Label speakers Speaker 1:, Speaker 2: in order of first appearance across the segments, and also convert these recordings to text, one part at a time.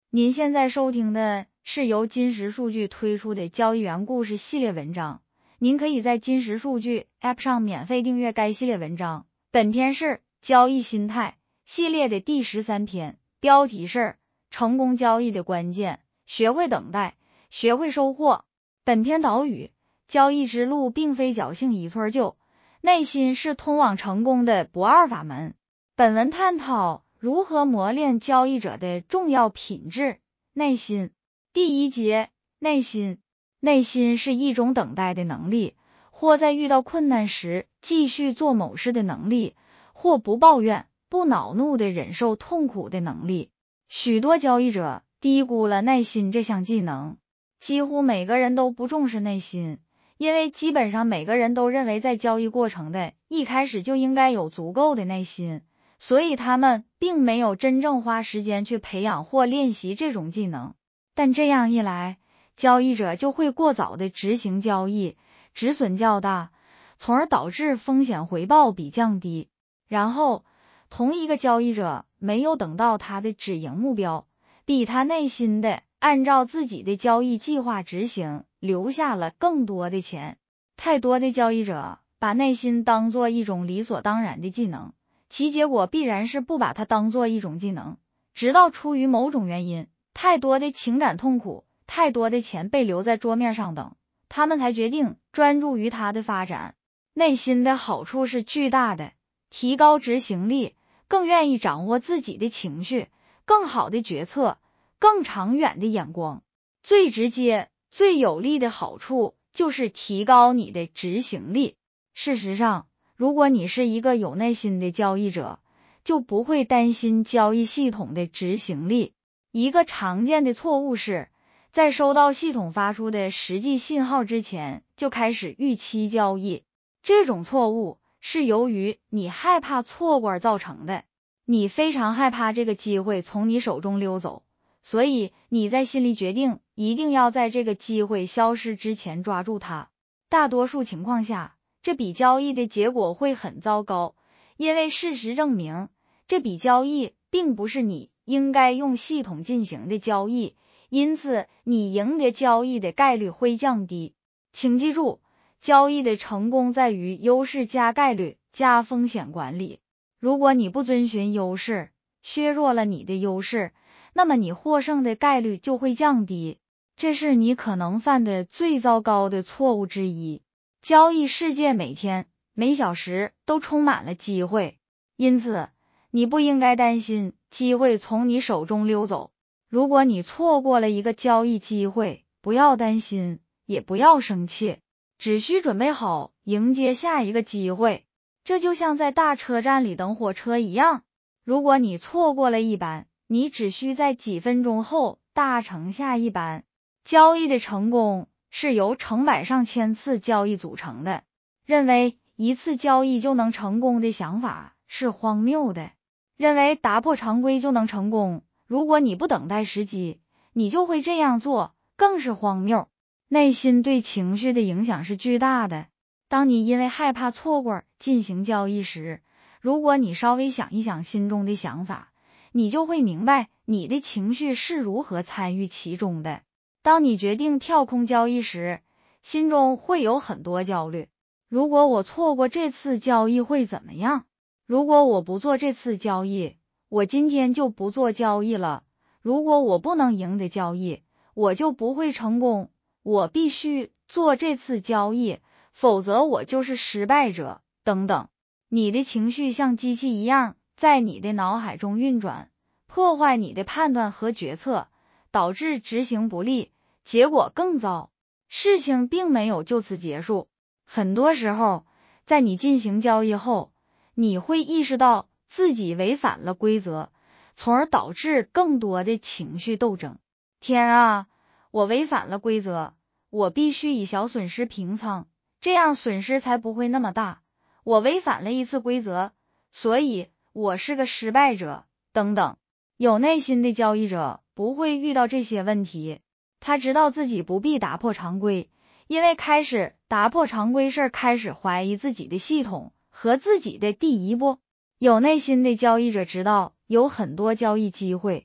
Speaker 1: 您现在收听的是由金石数据推出的交易员故事系列文章，您可以在金石数据 App 上免费订阅该系列文章。本篇是交易心态系列的第13篇，标题是成功交易的关键，学会等待，学会收获。本篇导语：交易之路并非侥幸一蹴而就，内心是通往成功的不二法门。本文探讨如何磨练交易者的重要品质，耐心。第一节，耐心。耐心是一种等待的能力，或在遇到困难时继续做某事的能力，或不抱怨、不恼怒地忍受痛苦的能力。许多交易者低估了耐心这项技能，几乎每个人都不重视耐心，因为基本上每个人都认为在交易过程的一开始就应该有足够的耐心，所以他们并没有真正花时间去培养或练习这种技能。但这样一来，交易者就会过早的执行交易，止损较大，从而导致风险回报比降低。然后，同一个交易者没有等到他的止盈目标，比他耐心的按照自己的交易计划执行，留下了更多的钱。太多的交易者把耐心当作一种理所当然的技能，其结果必然是不把它当作一种技能，直到出于某种原因，太多的情感痛苦，太多的钱被留在桌面上等，他们才决定专注于它的发展。耐心的好处是巨大的，提高执行力，更愿意掌握自己的情绪，更好的决策，更长远的眼光。最直接、最有力的好处就是提高你的执行力。事实上，如果你是一个有耐心的交易者，就不会担心交易系统的执行力。一个常见的错误是，在收到系统发出的实际信号之前，就开始预期交易。这种错误是由于你害怕错过而造成的。你非常害怕这个机会从你手中溜走，所以你在心里决定一定要在这个机会消失之前抓住它。大多数情况下，这笔交易的结果会很糟糕，因为事实证明，这笔交易并不是你应该用系统进行的交易，因此你赢得交易的概率会降低。请记住，交易的成功在于优势加概率加风险管理。如果你不遵循优势，削弱了你的优势，那么你获胜的概率就会降低。这是你可能犯的最糟糕的错误之一。交易世界每天、每小时都充满了机会，因此你不应该担心机会从你手中溜走。如果你错过了一个交易机会，不要担心，也不要生气，只需准备好迎接下一个机会。这就像在大车站里等火车一样，如果你错过了一班，你只需在几分钟后搭乘下一班。交易的成功是由成百上千次交易组成的，认为一次交易就能成功的想法是荒谬的。认为打破常规就能成功，如果你不等待时机，你就会这样做，更是荒谬。内心对情绪的影响是巨大的。当你因为害怕错过进行交易时，如果你稍微想一想心中的想法，你就会明白你的情绪是如何参与其中的。当你决定跳空交易时，心中会有很多焦虑。如果我错过这次交易会怎么样？如果我不做这次交易，我今天就不做交易了。如果我不能赢得交易，我就不会成功。我必须做这次交易，否则我就是失败者，等等。你的情绪像机器一样在你的脑海中运转，破坏你的判断和决策，导致执行不力，结果更糟。事情并没有就此结束。很多时候，在你进行交易后，你会意识到自己违反了规则，从而导致更多的情绪斗争。天啊，我违反了规则，我必须以小损失平仓，这样损失才不会那么大。我违反了一次规则，所以我是个失败者，等等。有耐心的交易者不会遇到这些问题，他知道自己不必打破常规，因为开始打破常规是开始怀疑自己的系统和自己的第一步。有耐心的交易者知道有很多交易机会，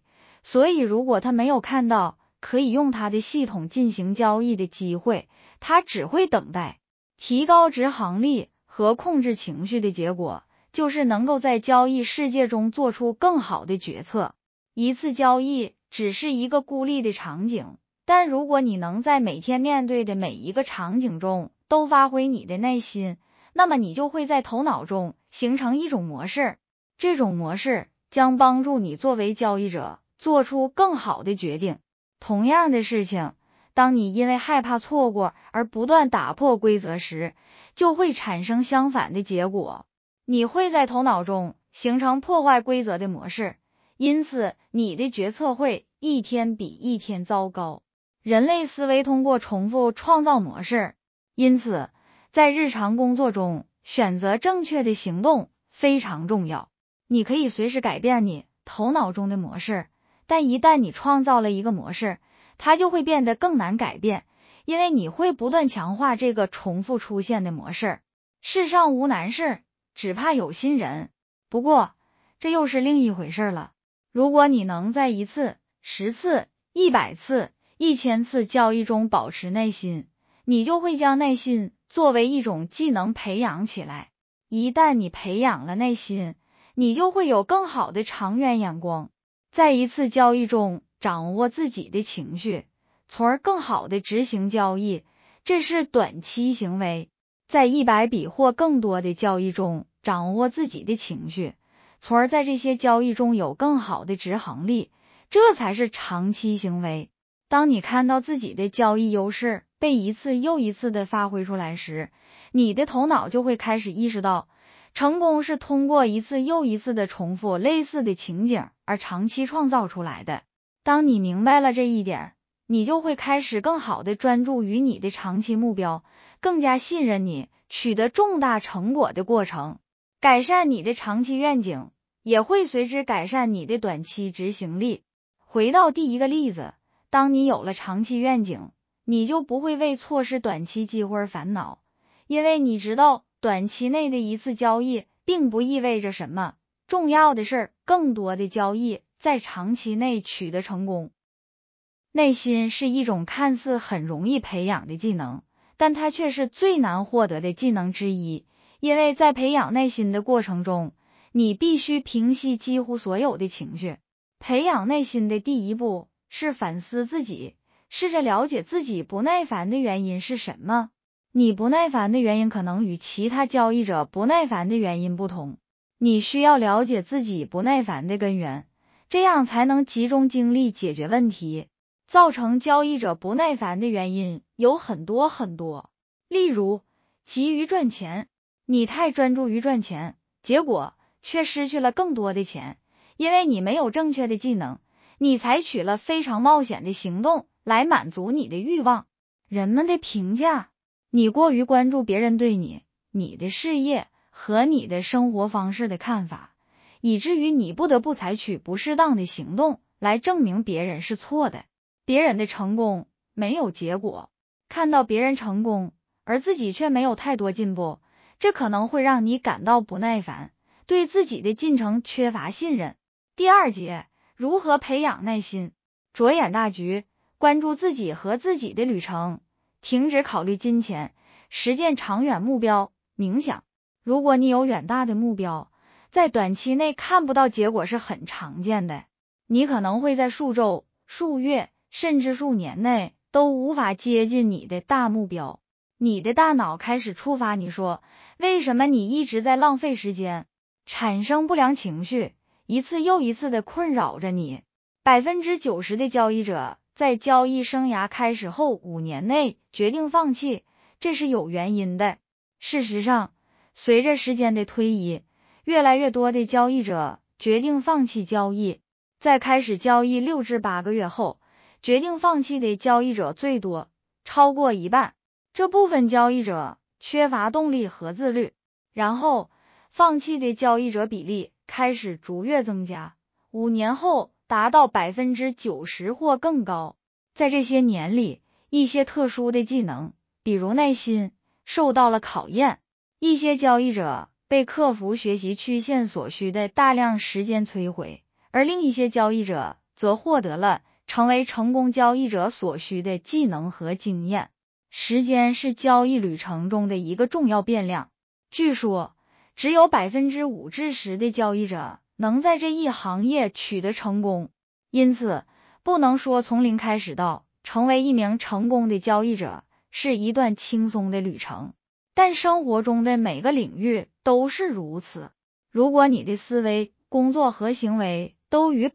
Speaker 1: 所以如果他没有看到可以用他的系统进行交易的机会，他只会等待。提高执行力和控制情绪的结果，就是能够在交易世界中做出更好的决策。一次交易只是一个孤立的场景，但如果你能在每天面对的每一个场景中都发挥你的耐心，那么你就会在头脑中形成一种模式，这种模式将帮助你作为交易者做出更好的决定。同样的事情，当你因为害怕错过而不断打破规则时，就会产生相反的结果。你会在头脑中形成破坏规则的模式，因此你的决策会一天比一天糟糕。人类思维通过重复创造模式，因此在日常工作中选择正确的行动非常重要。你可以随时改变你头脑中的模式，但一旦你创造了一个模式，它就会变得更难改变，因为你会不断强化这个重复出现的模式。世上无难事，只怕有心人。不过，这又是另一回事了。如果你能在1次、10次、100次、1000次交易中保持耐心，你就会将耐心作为一种技能培养起来。一旦你培养了耐心，你就会有更好的长远眼光，在一次交易中掌握自己的情绪，从而更好的执行交易，这是短期行为。在100笔或更多的交易中掌握自己的情绪，从而在这些交易中有更好的执行力，这才是长期行为。当你看到自己的交易优势被一次又一次的发挥出来时，你的头脑就会开始意识到，成功是通过一次又一次的重复类似的情景而长期创造出来的。当你明白了这一点，你就会开始更好的专注于你的长期目标，更加信任你取得重大成果的过程，改善你的长期愿景，也会随之改善你的短期执行力。回到第一个例子，当你有了长期愿景，你就不会为错失短期机会而烦恼，因为你知道短期内的一次交易并不意味着什么，重要的是更多的交易在长期内取得成功。耐心是一种看似很容易培养的技能，但它却是最难获得的技能之一，因为在培养耐心的过程中，你必须平息几乎所有的情绪。培养耐心的第一步是反思自己，试着了解自己不耐烦的原因是什么。你不耐烦的原因可能与其他交易者不耐烦的原因不同，你需要了解自己不耐烦的根源，这样才能集中精力解决问题。造成交易者不耐烦的原因有很多，例如急于赚钱，你太专注于赚钱，结果却失去了更多的钱，因为你没有正确的技能，你采取了非常冒险的行动来满足你的欲望。人们的评价，你过于关注别人对你、你的事业和你的生活方式的看法，以至于你不得不采取不适当的行动来证明别人是错的。别人的成功没有结果，看到别人成功，而自己却没有太多进步，这可能会让你感到不耐烦，对自己的进程缺乏信任。第2节，如何培养耐心？着眼大局，关注自己和自己的旅程，停止考虑金钱，实践长远目标。冥想，如果你有远大的目标，在短期内看不到结果是很常见的，你可能会在数周、数月甚至数年内都无法接近你的大目标。你的大脑开始触发你说，为什么你一直在浪费时间，产生不良情绪，一次又一次的困扰着你。90%的交易者在交易生涯开始后5年内决定放弃，这是有原因的。事实上，随着时间的推移，越来越多的交易者决定放弃交易。在开始交易6至8个月后，决定放弃的交易者最多，超过一半。这部分交易者缺乏动力和自律，然后放弃的交易者比例开始逐月增加，5年后达到90%或更高。在这些年里，一些特殊的技能，比如耐心，受到了考验。一些交易者被克服学习曲线所需的大量时间摧毁，而另一些交易者则获得了成为成功交易者所需的技能和经验。时间是交易旅程中的一个重要变量。据说，只有 5% 至10%的交易者能在这一行业取得成功。因此，不能说从零开始到成为一名成功的交易者是一段轻松的旅程。但生活中的每个领域都是如此。如果你的思维、工作和行为都与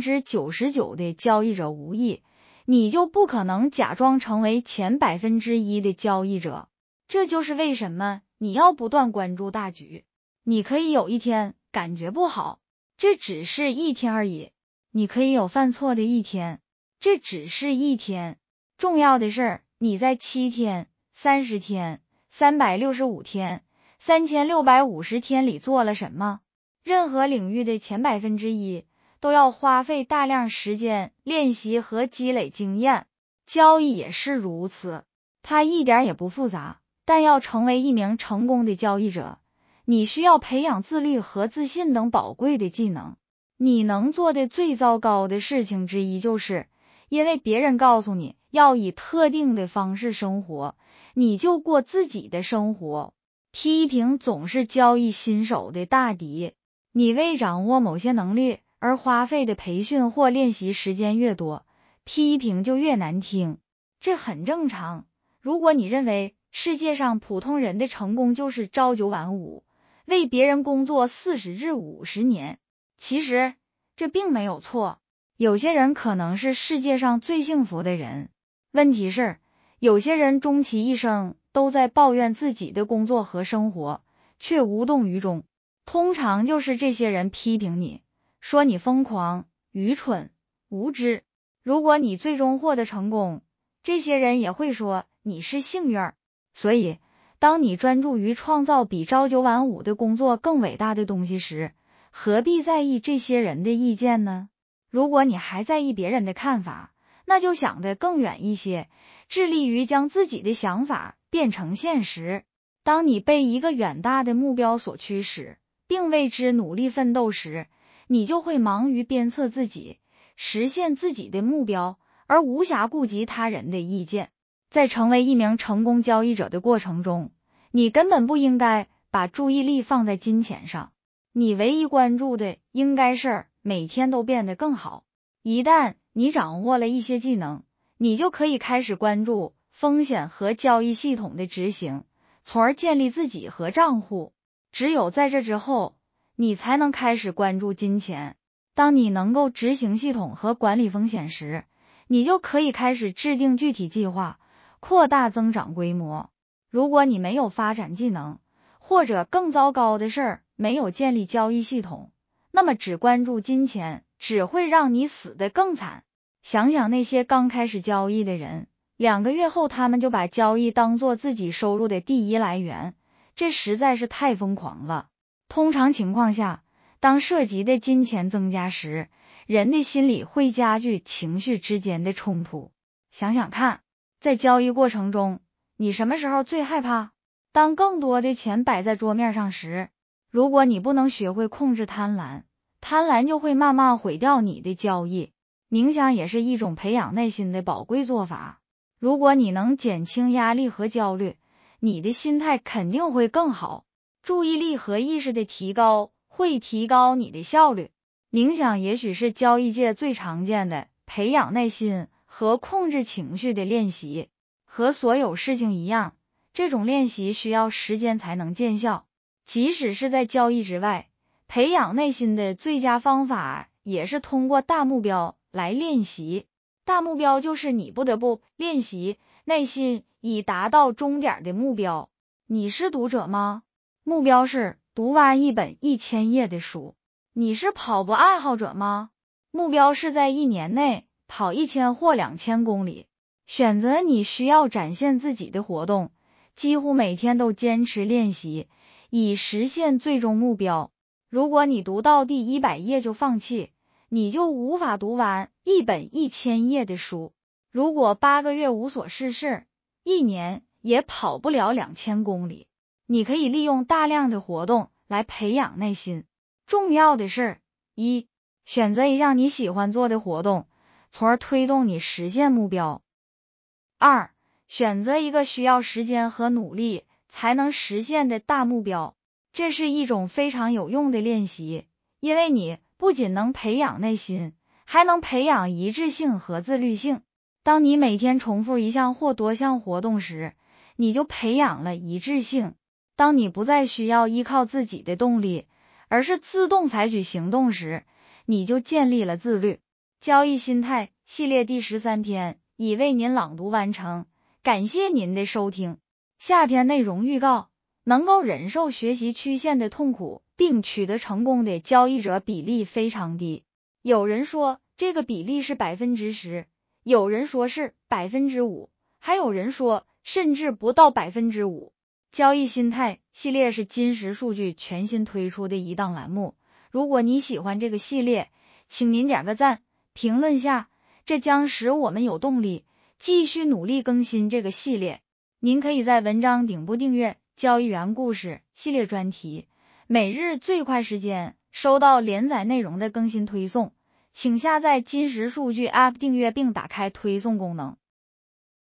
Speaker 1: 99% 的交易者无异，你就不可能假装成为前 1% 的交易者。这就是为什么你要不断关注大局。你可以有一天感觉不好，这只是一天而已。你可以有犯错的一天，这只是一天。重要的是你在7天、30天、365天、3650天里做了什么。任何领域的前 1% 都要花费大量时间练习和积累经验。交易也是如此，它一点也不复杂，但要成为一名成功的交易者，你需要培养自律和自信等宝贵的技能。你能做的最糟糕的事情之一，就是因为别人告诉你要以特定的方式生活，你就过自己的生活。批评总是交易新手的大敌。你为掌握某些能力而花费的培训或练习时间越多，批评就越难听。这很正常。如果你认为世界上普通人的成功就是朝9晚5，为别人工作40至50年，其实这并没有错。有些人可能是世界上最幸福的人。问题是，有些人终其一生都在抱怨自己的工作和生活，却无动于衷。通常就是这些人批评你，说你疯狂、愚蠢、无知。如果你最终获得成功，这些人也会说你是幸运儿。所以，当你专注于创造比朝9晚5的工作更伟大的东西时，何必在意这些人的意见呢？如果你还在意别人的看法，那就想得更远一些，致力于将自己的想法变成现实。当你被一个远大的目标所驱使，并为之努力奋斗时，你就会忙于鞭策自己，实现自己的目标，而无暇顾及他人的意见。在成为一名成功交易者的过程中，你根本不应该把注意力放在金钱上。你唯一关注的应该是每天都变得更好。一旦你掌握了一些技能，你就可以开始关注风险和交易系统的执行，从而建立自己和账户。只有在这之后，你才能开始关注金钱。当你能够执行系统和管理风险时，你就可以开始制定具体计划，扩大增长规模。如果你没有发展技能，或者更糟糕的是没有建立交易系统，那么只关注金钱只会让你死得更惨。想想那些刚开始交易的人，2个月后他们就把交易当作自己收入的第一来源，这实在是太疯狂了。通常情况下，当涉及的金钱增加时，人的心理会加剧情绪之间的冲突。想想看，在交易过程中，你什么时候最害怕？当更多的钱摆在桌面上时。如果你不能学会控制贪婪，贪婪就会慢慢毁掉你的交易。冥想也是一种培养耐心的宝贵做法。如果你能减轻压力和焦虑，你的心态肯定会更好。注意力和意识的提高会提高你的效率。冥想也许是交易界最常见的培养耐心和控制情绪的练习。和所有事情一样，这种练习需要时间才能见效。即使是在交易之外，培养耐心的最佳方法也是通过大目标来练习。大目标就是你不得不练习耐心以达到终点的目标。你是读者吗？目标是读完一本1000页的书。你是跑步爱好者吗？目标是在1年内跑1000或2000公里。选择你需要展现自己的活动，几乎每天都坚持练习，以实现最终目标。如果你读到第100页就放弃，你就无法读完一本1000页的书。如果8个月无所事事，1年也跑不了2000公里。你可以利用大量的活动来培养耐心。重要的是，1. 选择一项你喜欢做的活动，从而推动你实现目标。2. 选择一个需要时间和努力才能实现的大目标。这是一种非常有用的练习，因为你不仅能培养耐心，还能培养一致性和自律性。当你每天重复一项或多项活动时，你就培养了一致性。当你不再需要依靠自己的动力，而是自动采取行动时，你就建立了自律。交易心态系列第13篇已为您朗读完成，感谢您的收听。下篇内容预告：能够忍受学习曲线的痛苦并取得成功的交易者比例非常低。有人说这个比例是 10%， 有人说是 5%， 还有人说甚至不到 5%。交易心态系列是金石数据全新推出的一档栏目，如果你喜欢这个系列，请您点个赞，评论下，这将使我们有动力继续努力更新这个系列。您可以在文章顶部订阅交易员故事系列专题，每日最快时间收到连载内容的更新推送，请下载金石数据 App 订阅并打开推送功能。